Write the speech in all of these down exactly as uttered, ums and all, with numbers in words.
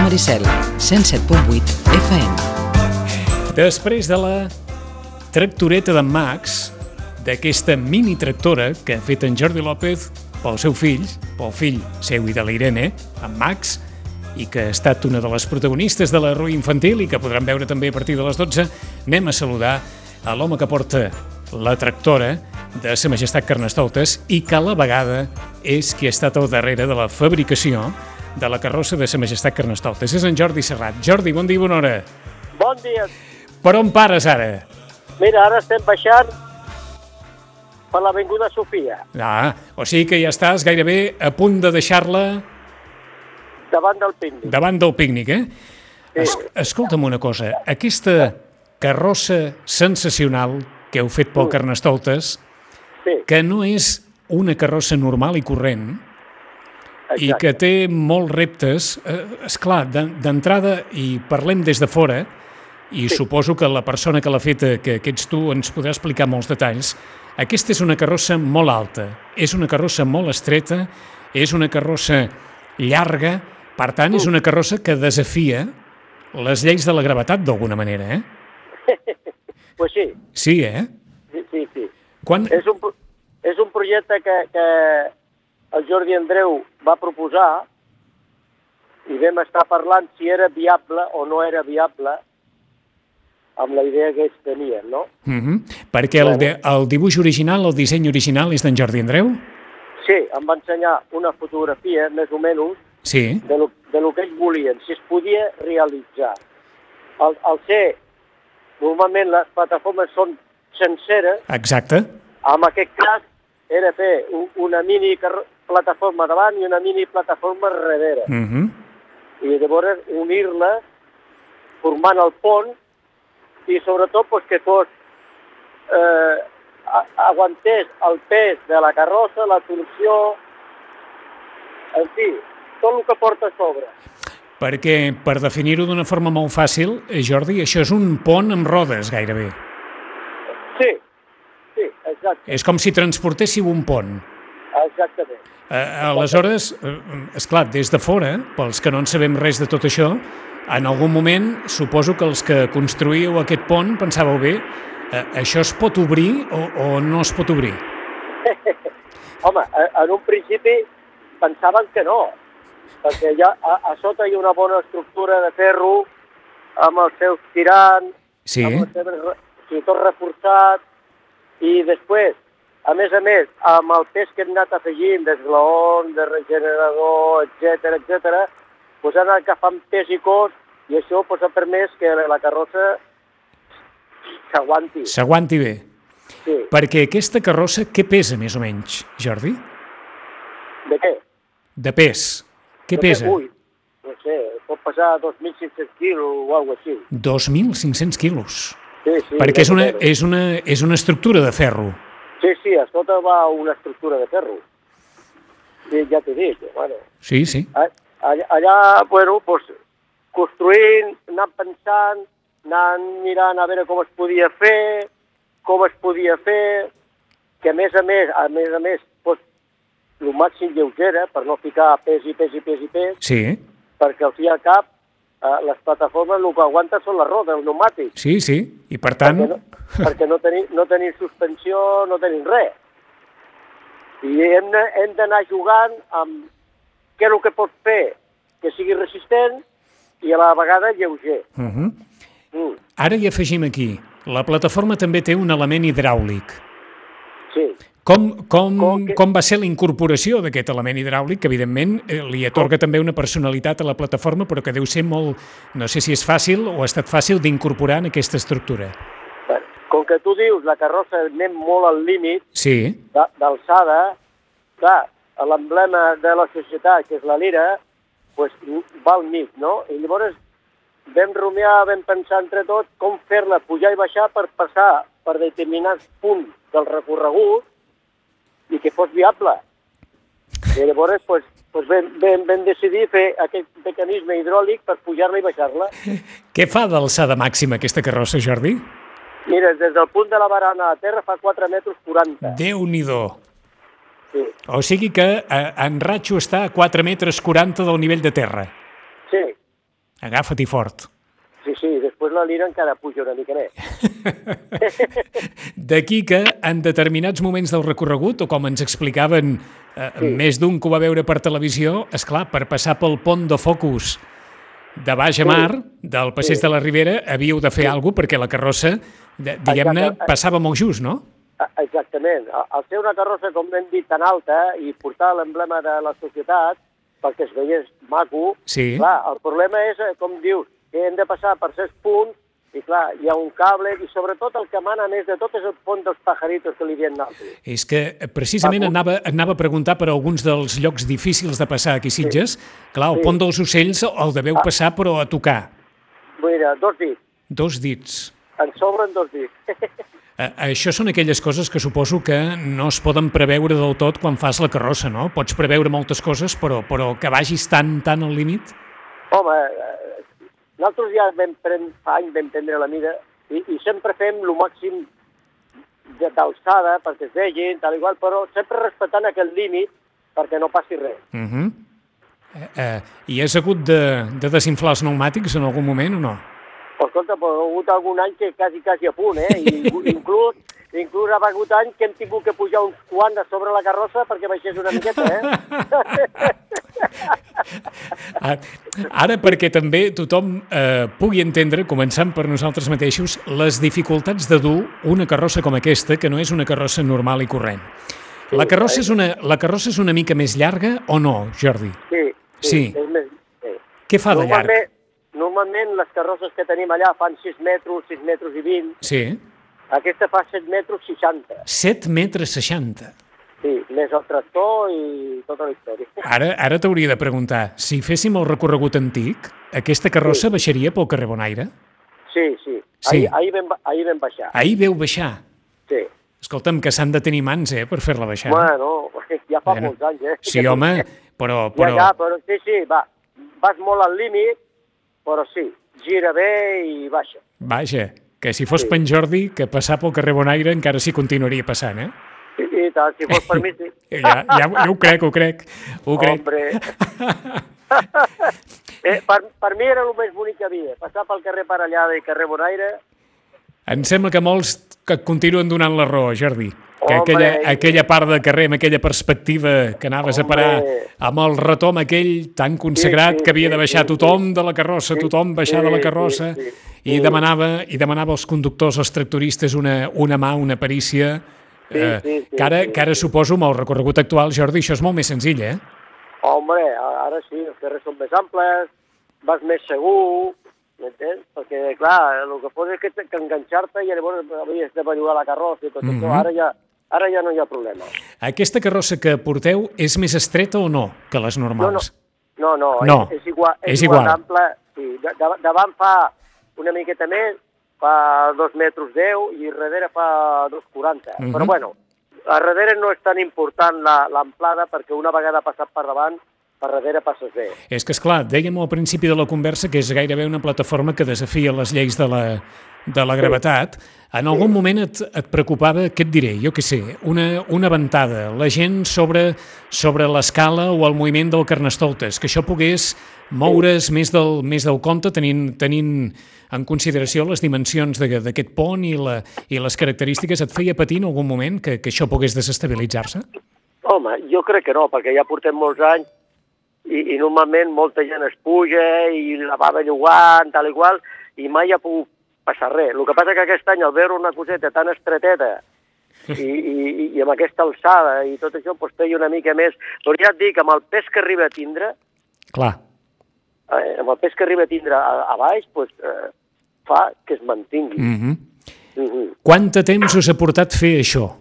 Maricel, cent set punt vuit F M. Després de la tractoreta d'en Max, d'aquesta mini tractora que ha fet en Jordi López pel seu fill, pel fill seu i de la Irene, en Max, i que ha estat una de les protagonistes de la Rua Infantil i que podran veure també a partir de les dotze, anem a saludar a l'home que porta la tractora de Sa Majestat Carnestoltes i que a la vegada és qui ha estat al darrere de la fabricació de la carrossa de Sa Majestat Carnestoltes. És en Jordi Serrat. Jordi, bon dia i bona hora. Bon dia. Per on pares ara? Mira, ara estem baixant per l'avinguda Sofia. Ah, o sigui que ja estàs gairebé a punt de deixar-la davant del pícnic. Davant del pícnic, eh? Sí. Es, escolta'm una cosa, aquesta carrossa sensacional que heu fet pel Carnestoltes, Sí. que no és una carrossa normal i corrent, i Exacte. que té molts reptes, eh, esclar, d'entrada, i parlem des de fora, i Sí. suposo que la persona que l'ha feta, que, que ets tu, ens podrà explicar molts detalls. Aquesta és una carrossa molt alta, és una carrossa molt estreta, és una carrossa llarga, per tant, és una carrossa que desafia les lleis de la gravetat d'alguna manera, eh? Pues sí, Sí, eh? sí, sí. sí. Quan... És, un, pro- és un projecte que, que el Jordi Andreu va proposar i vam estar parlant si era viable o no era viable amb la idea que ells tenien, no? Uh -huh. Perquè el, de, el dibuix original, el disseny original és d'en Jordi Andreu? Sí, em va ensenyar una fotografia, més o menys, Sí. de lo, de lo que ells volien, si es podia realitzar. Al, al ser, normalment les plataformes són senceres, Exacte. en aquest cas era fer un, una mini car- plataforma davant i una mini plataforma darrere. Uh -huh. I llavors unir-les formant el pont i sobretot pues, que fos eh, a- aguantés el pes de la carrossa, la torsió, en fi, tot el que porta a sobre. Perquè, per definir-ho d'una forma molt fàcil, eh, Jordi, això és un pont amb rodes, gairebé. Sí, sí, exacte, És com si transportéssiu un pont. exactament. Eh, aleshores, eh, esclar, des de fora, pels que no en sabem res de tot això, en algun moment, suposo que els que construïu aquest pont pensàveu bé, eh, això es pot obrir o, o no es pot obrir? Home, a- en un principi pensaven que no, perquè ja a, a sota hi ha una bona estructura de ferro amb els seus tirants, Sí. amb els seus, re- o sigui, tot reforçat, i després, a més a més, amb el pes que hem anat afegint d'esglaons, de regenerador, etcètera, etcètera, doncs han anat agafant pes i cos, i això doncs, ha permès que la carrossa s'aguanti. S'aguanti bé. Sí. Perquè aquesta carrossa, què pesa més o menys, Jordi? De què? De pes. Què No sé, pesa? Ui, no sé, pot pesar dos mil cinc-cents quilos o alguna cosa així. dos mil cinc-cents quilos. Sí, sí. Perquè és una, més o menys. és, una, és una estructura de ferro. Sí, sí, a sota va una estructura de ferro. Sí, ja t'he dit, bueno. Sí, sí. A- Allà, allà bueno, pues, construint, anant pensant, anant mirant a veure com es podia fer, com es podia fer, que a més a més, a més a més, pues, el màxim lleugera, per no ficar pes i pes i pes i pes, Sí, perquè al fi i al cap eh, les plataformes el que aguanten són les rodes, el pneumàtic, sí, sí. I per tant, perquè, no, perquè no, tenim, no tenim suspensió, no tenim res. I hem, de- hem d'anar jugant amb què és el que pot fer que sigui resistent i a la vegada lleuger. uh -huh. Mm, Ara hi afegim aquí, la plataforma també té un element hidràulic. sí. Com, com, Com que- com va ser la incorporació d'aquest element hidràulic, que evidentment eh, li atorga també una personalitat a la plataforma, però que deu ser molt, no sé si és fàcil o ha estat fàcil d'incorporar en aquesta estructura. Bueno, com que tu dius la carrossa anem molt al límit Sí, de- d'alçada, clar, l'emblema de la societat, que és la lira, pues, va al mig, no? I llavors vam rumiar, vam pensar entre tots com fer-la pujar i baixar per passar per determinats punts del recorregut i que fos viable. I llavors pues, pues vam, vam, vam decidir fer aquest mecanisme hidràulic per pujar-la i baixar-la. què fa d'alçada màxima aquesta carrossa, Jordi? Mira, des del punt de la barana a terra fa quatre metres quaranta. Déu-n'hi-do. Sí, O sigui que eh, en Ratxo està a quatre metres quaranta del nivell de terra. sí, Agafa't-hi fort. Sí, sí, després la lira encara puja una mica més. D'aquí que en determinats moments del recorregut, o com ens explicaven eh, Sí. més d'un que ho va veure per televisió, és clar, per passar pel pont de Focus de baix a mar, del passeig Sí. de la Ribera, havíeu de fer alguna cosa perquè la carrossa, de- diguem-ne, Exacte. passava molt just, no? Ah, Exactament. Al ser una carrossa, com hem dit, tan alta i portar l'emblema de la societat perquè es veiés maco, Sí. clar, el problema és, eh, com dius, que hem de passar per certs punts i, clar, hi ha un cable i, sobretot, el que mana més de tot és el pont dels pajaritos que li diem nosaltres. És que eh, precisament Ah, anava, anava a preguntar per alguns dels llocs difícils de passar aquí a Sitges. Clar, el Sí. pont dels ocells el deveu Ah. passar però a tocar. Mira, dos dits. Dos dits. En sobren dos dits. Eh, Això són aquelles coses que suposo que no es poden preveure del tot quan fas la carrossa, no? Pots preveure moltes coses, però, però que vagis tan, tan al límit? Home, eh, nosaltres ja vam pren, fa anys vam prendre la mida i, i sempre fem el màxim de- d'alçada perquè es vegin, tal igual, però sempre respectant aquell límit perquè no passi res. Uh -huh. eh, eh, I has hagut de, de desinflar els pneumàtics en algun moment o no? Però, escolta, però ha hagut algun any que quasi, quasi a punt, eh? I, inclús, inclús ha hagut anys que hem tingut que pujar uns quants a sobre la carrossa perquè baixés una miqueta, eh? Ara, perquè també tothom eh, pugui entendre, començant per nosaltres mateixos, les dificultats de dur una carrossa com aquesta, que no és una carrossa normal i corrent. La carrossa és una, la carrossa és una mica més llarga o no, Jordi? Sí, sí. Sí. És més, sí. Què fa de llarg? Normalment, normalment les carrosses que tenim allà fan sis metres, sis metres i vint. Sí, Aquesta fa set metres seixanta. set metres seixanta. Sí, més el tractor i tota la història. Ara, ara t'hauria de preguntar, si féssim el recorregut antic, aquesta carrossa Sí. baixaria pel carrer Bonaire? Sí, sí. Sí. Ahir, ahir, vam, ba- ahir vam baixar. Ahir veu baixar. Sí. Escolta'm, que s'han de tenir mans, eh, per fer-la baixar. Bueno, ja fa Bueno, molts anys, eh? Sí, home, però... Ja, però... ja, però sí, sí, va. Vas molt al límit, però sí, gira bé i baixa. Vaja, que si fos Sí. per en Jordi, que passar pel carrer Bonaire encara s'hi continuaria passant, eh? I, i tant, si fos per mi, sí. Ja, ja, ja ho crec, ho crec, ho crec. Hombre. eh, per, per mi era el més bonic que havia. Passar pel carrer Parellada i carrer Bonaire. Em sembla que molts que et continuen donant la raó, Jordi. Que Hombre, aquella, i- aquella part de carrer, amb aquella perspectiva que anaves a parar Hombre. amb el retom aquell tan consagrat Sí, sí, que havia de sí, baixar sí, tothom de la carrossa, Sí, tothom baixar sí, de la sí, carrossa sí, i sí. demanava i demanava als conductors, als tractoristes, una, una mà, una perícia. Sí, eh, sí, sí, que ara, sí, que ara sí. suposo, amb el recorregut actual, Jordi, això és molt més senzill, eh? Hombre, ara sí, els carrers són més amples, vas més segur, m'entens? Perquè, clar, el que fos és que, que enganxar-te i llavors havies de bellugar la carrossa i tot Mhm. això. Ara ja, ara ja no hi ha problema. Aquesta carrossa que porteu és més estreta o no que les No, no, normals? no, no, No, és, és igual, és, és igual igual. d'ample. Sí, de, de, davant fa una miqueta més, fa dos metres deu i darrere fa dos quaranta. Mhm. Però bueno, a darrere no és tan important la- l'amplada perquè una vegada passat per davant, per darrere passes bé. És que, esclar, dèiem al principi de la conversa que és gairebé una plataforma que desafia les lleis de la, de la gravetat. En algun moment et, et preocupava, què et diré, jo què sé, una, una ventada, la gent sobre, sobre l'escala o el moviment del Carnestoltes, que això pogués moure's més del, més del compte tenint, tenint en consideració les dimensions de- d'aquest pont i, la, i les característiques. Et feia patir en algun moment que, que això pogués desestabilitzar-se? Home, jo crec que no, perquè ja portem molts anys i, i normalment molta gent es puja i la va bellugant, tal i qual, i mai ha pogut passar res. El que passa que aquest any, al veure una coseta tan estreteta i, i, i amb aquesta alçada i tot això, doncs feia una mica més... Però ja et dic, amb el pes que arriba a tindre, Clar. eh, amb el pes que arriba a tindre a, a baix, doncs, eh, fa que es mantingui. Mm -hmm. Mm -hmm. Quant de temps us ha portat fer això?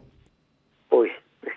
Ui,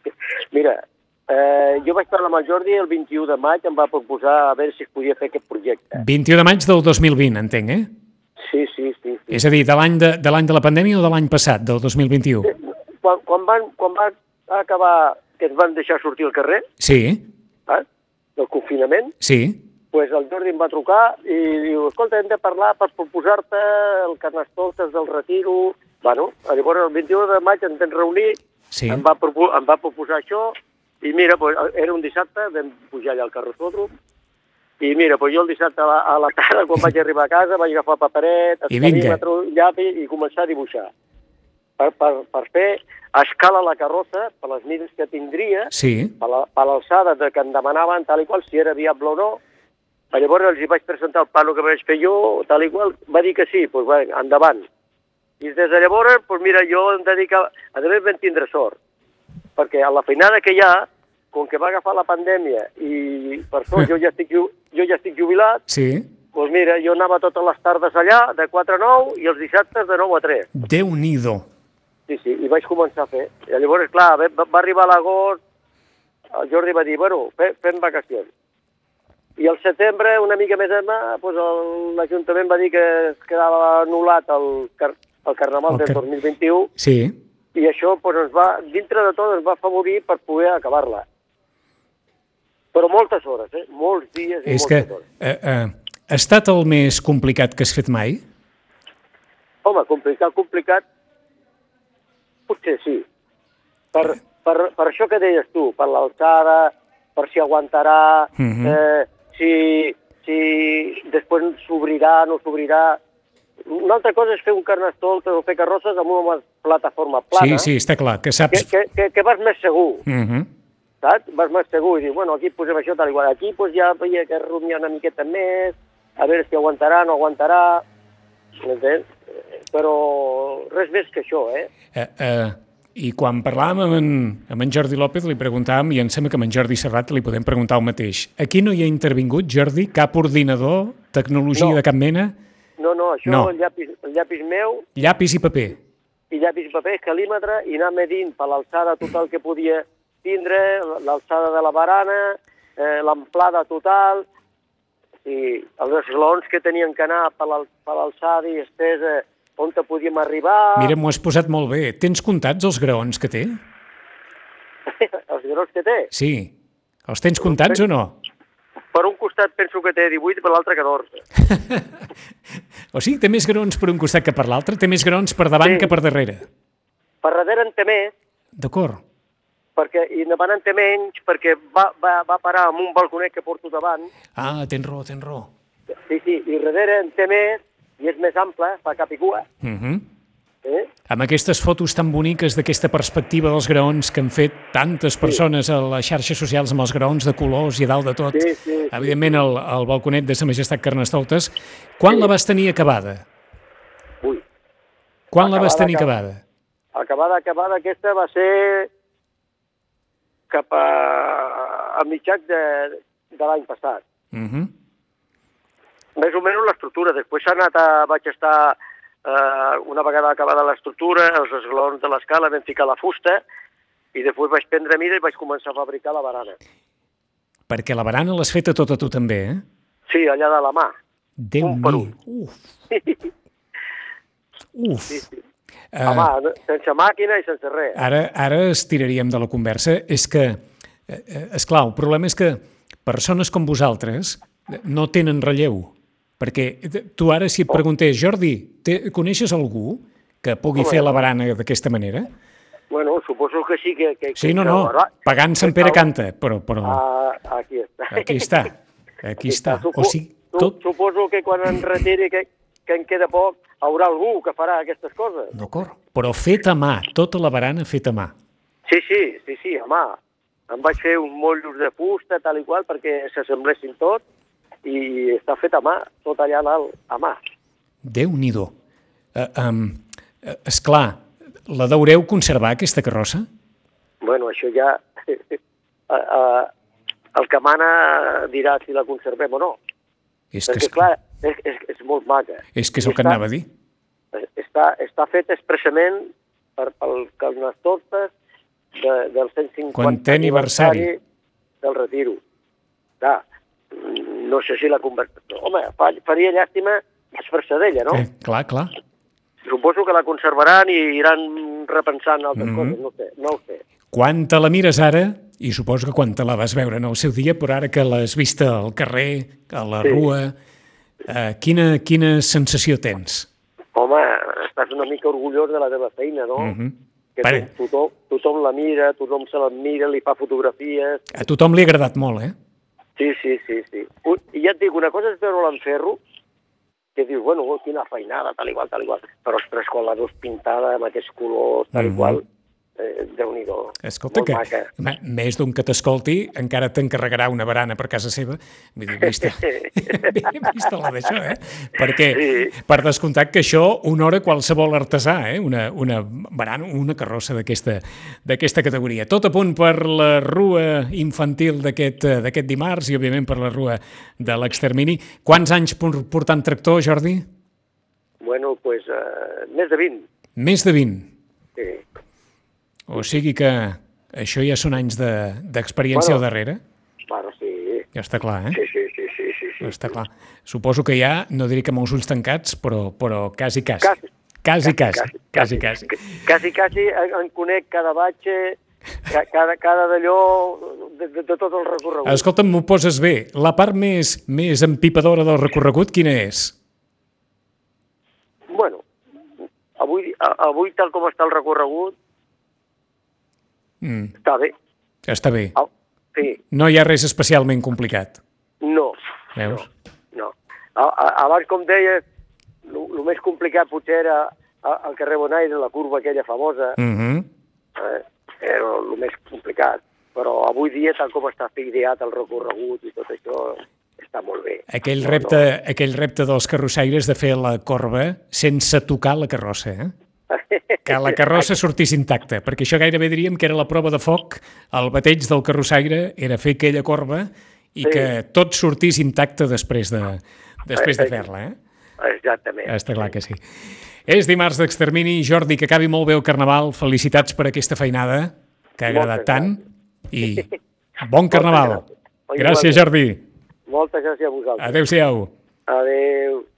mira, eh, jo vaig parlar amb el Jordi el vint-i-u de maig, em va proposar a veure si es podia fer aquest projecte. vint-i-u de maig del dos mil vint, entenc, eh? Sí, sí, sí. sí. És a dir, de l'any de, de l'any de la pandèmia o de l'any passat, del dos mil vint-i-u? Quan, quan, van, quan va acabar que ens van deixar sortir al carrer, Sí, eh, del confinament, sí. pues el Jordi em va trucar i diu, escolta, hem de parlar per proposar-te el Carnestoltes del Retiro. Bueno, llavors el vint-i-u de maig ens vam reunir, Sí. em, va propo em va proposar això, i mira, pues, era un dissabte, vam pujar allà al carrossòdrom, I mira, doncs jo el dissabte a la, a la tarda, quan vaig arribar a casa, vaig agafar paparet, escanímetre, llapis i començar a dibuixar. Per, per, per fer a escala la carrossa, per les mides que tindria, sí. per l'alçada de que em demanaven tal i qual, si era viable o no. Llavors els hi vaig presentar el plano que vaig fer jo, tal i qual, va dir que sí, doncs va, endavant. I des de llavors, doncs mira, jo em dedicava, a més vam tindre sort, perquè a la feinada que hi ha, com que va agafar la pandèmia i per sort jo ja estic, jo ja estic jubilat, sí. doncs mira, jo anava totes les tardes allà, de quatre a nou, i els dissabtes de nou a tres. Déu-n'hi-do. Sí, sí, i vaig començar a fer. I llavors, clar, va, va arribar l'agost, el Jordi va dir, bueno, fe, fem vacacions. I al setembre, una mica més demà, doncs l'Ajuntament va dir que es quedava anul·lat el, car el Carnaval el car... del dos mil vint-i-u, sí. I això, doncs, ens va, dintre de tot, ens va afavorir per poder acabar-la. Però moltes hores, eh? Molts dies i És moltes que, hores. Eh, eh, ha estat el més complicat que has fet mai? Home, complicat, complicat, potser sí. Per, per, per això que deies tu, per l'alçada, per si aguantarà, uh-huh. eh, si, si després s'obrirà, no s'obrirà. Una altra cosa és fer un carnestoltes o fer carrosses amb una plataforma plana. Sí, sí, està clar, que saps... Que, que, que vas més segur, uh-huh. saps? Vas més segur i dius, bueno, aquí posem això tal igual. Aquí pues, ja veia que rumiar una miqueta més, a veure si aguantarà, no aguantarà, m'entens? Però res més que això, eh? eh, eh I quan parlàvem amb en, amb en Jordi López li preguntàvem, i em sembla que amb en Jordi Serrat li podem preguntar el mateix. Aquí no hi ha intervingut, Jordi, cap ordinador, tecnologia no. de cap mena? No, no, això no. El, llapis, el llapis meu... Llapis i paper. I llapis i paper, calímetre, i anar medint per l'alçada total que podia tindre, l'alçada de la barana, eh, l'amplada total, i els esglaons que tenien que anar per l'alçada i estesa on te podíem arribar... Mira, m'ho has posat molt bé. Tens comptats els graons que té? Els graons que té? Sí. Els tens comptats o no? Per un costat penso que té divuit i per l'altre catorze. O sigui, té més graons per un costat que per l'altre? Té més graons per davant sí. que per darrere? Per darrere en té més. D'acord. Perquè, i davant en té menys, perquè va, va, va parar amb un balconet que porto davant. Ah, tens raó, tens raó. Sí, sí, i darrere en té més, i és més ample, fa cap i cua. Uh -huh. eh? Amb aquestes fotos tan boniques d'aquesta perspectiva dels graons que han fet tantes persones sí. a les xarxes socials amb els graons de colors i a dalt de tot, sí, sí, evidentment el, el balconet de Sa Majestat Carnestoltes, quan sí. la vas tenir acabada? Ui. Quan acabada, la vas tenir acabada? acabada? Acabada, acabada, aquesta va ser cap a, a mitjans de, de l'any passat. Uh -huh. Més o menys l'estructura. Després s'ha anat a... vaig estar... Uh, una vegada acabada l'estructura, els esglaons de l'escala, vam ficar la fusta i després vaig prendre mida i vaig començar a fabricar la barana. Perquè la barana l'has feta tota tu també, eh? Sí, allà de la mà. Déu-n'hi. Uf. Uf. Sí, sí. Uh, a mà, sense màquina i sense res. Ara, ara estiraríem de la conversa. És que, eh, esclar, el problema és que persones com vosaltres no tenen relleu. Perquè tu ara, si et preguntés, Jordi, te, coneixes algú que pugui oh, fer la barana d'aquesta manera? Bueno, suposo que sí que... que sí, no, no, que, pagant Sant Pere canta, però... però... Ah, aquí està. Aquí està, aquí, aquí està. està. O sigui, tot... Suposo que quan em retiri, que, que en queda poc, haurà algú que farà aquestes coses. D'acord, però fet a mà, tota la barana feta a mà. Sí, sí, sí, sí, a mà. Em vaig fer uns mollos de fusta, tal i qual, perquè s'assemblessin tot, i està fet a mà, tot allà dalt, a mà. Déu-n'hi-do. Uh, um, uh, esclar, la deureu conservar, aquesta carrossa? Bueno, això ja... uh, uh, el que mana dirà si la conservem o no. És Perquè, que és... clar, és, és, és molt maca. És que és el que anava a dir. Està, està fet expressament per, pel Carnestoltes de, del cent cinquantè aniversari del retiro. Clar, no sé si la conversió... Home, faria llàstima desfer-se d'ella, no? Eh, clar, clar. Suposo que la conservaran i iran repensant altres mm-hmm. coses, no sé, no ho sé. Quan te la mires ara, i suposo que quan te la vas veure en el seu dia, però ara que l'has vista al carrer, a la sí. rua, eh, quina, quina sensació tens? Home, estàs una mica orgullós de la teva feina, no? Mm-hmm. Que Pare. tothom, tothom la mira, tothom se la mira, li fa fotografies... A tothom li ha agradat molt, eh? Sí, sí, sí, sí. I ja et dic, una cosa és veure-ho en ferro, que dius, bueno, quina feinada, tal igual, tal igual, però ostres, quan la veus pintada amb aquests colors, tal Mhm. igual, eh, Déu-n'hi-do. Escolta, Molt que maca. m- més d'un que t'escolti encara t'encarregarà una barana per casa seva. Vull dir, vista, vista la d'això, eh? Perquè, Sí. per descomptat que això honora qualsevol artesà, eh? Una, una barana, una carrossa d'aquesta d'aquesta categoria. Tot a punt per la rua infantil d'aquest eh, d'aquest dimarts i, òbviament, per la rua de l'extermini. Quants anys por- portant tractor, Jordi? Bueno, doncs, pues, eh, més de vint. Més de vint. Sí. O sigui que això ja són anys de- d'experiència Bueno. al darrere. Bueno, sí. Ja està clar, eh? Sí, sí, sí, sí, sí, sí. Està clar. Suposo que ja, no diré que amb els ulls tancats, però, però quasi, quasi. Quasi. Quasi, quasi. Quasi, quasi. Quasi, quasi en conec cada batxe, ca- cada, cada d'allò, de, de, de tot el recorregut. Escolta'm, m'ho poses bé. La part més, més empipadora del recorregut, quina és? Bueno, avui, a- avui tal com està el recorregut, Mm, està bé. està bé. Au, sí, No hi ha res especialment complicat. no. Veus? No. A, a, abans, com deies, el més complicat potser era a- al carrer Bonaire, la curva aquella famosa, Mm -hmm. eh, era el més complicat. Però avui dia, tal com està ideat el recorregut i tot això, està molt bé. Aquell, No, repte, aquell repte dels carrossaires de fer la corba sense tocar la carrossa, eh? Que la carrossa sortís intacta, perquè això gairebé diríem que era la prova de foc, el bateig del carrossaire era fer aquella corba i Sí. que tot sortís intacte després de, després de fer-la, eh? Exactament. Està clar que sí. És dimarts d'extermini. Jordi, que acabi molt bé el Carnaval. Felicitats per aquesta feinada, que ha agradat Moltes tant. I bon Carnaval. gràcies. Gràcies, Jordi. Moltes gràcies a vosaltres. Adéu-siau. Adéu.